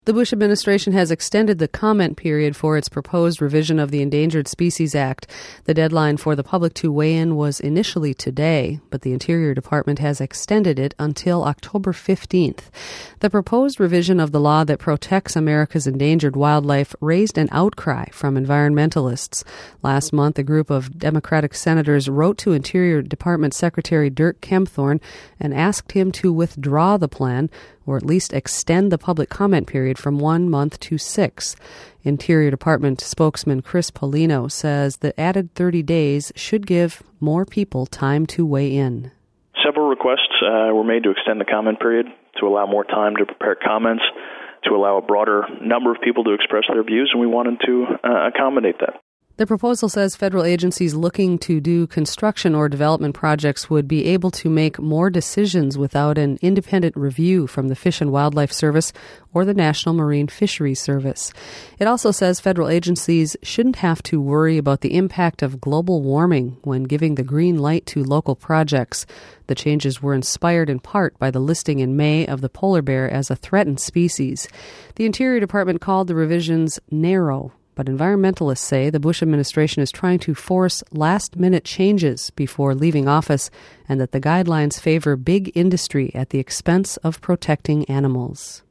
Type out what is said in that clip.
The Bush administration has extended the comment period for its proposed revision of the Endangered Species Act. The deadline for the public to weigh in was initially today, but the Interior Department has extended it until October 15th. The proposed revision of the law that protects America's endangered wildlife raised an outcry from environmentalists. Last month, a group of Democratic senators wrote to Interior Department Secretary Dirk Kempthorne and asked him to withdraw the plan, or at least extend the public comment period from 1 month to 6. Interior Department spokesman Chris Polino says the added 30 days should give more people time to weigh in. Several requests were made to extend the comment period to allow more time to prepare comments, to allow a broader number of people to express their views, and we wanted to accommodate that. The proposal says federal agencies looking to do construction or development projects would be able to make more decisions without an independent review from the Fish and Wildlife Service or the National Marine Fisheries Service. It also says federal agencies shouldn't have to worry about the impact of global warming when giving the green light to local projects. The changes were inspired in part by the listing in May of the polar bear as a threatened species. The Interior Department called the revisions narrow, but environmentalists say the Bush administration is trying to force last-minute changes before leaving office and that the guidelines favor big industry at the expense of protecting animals.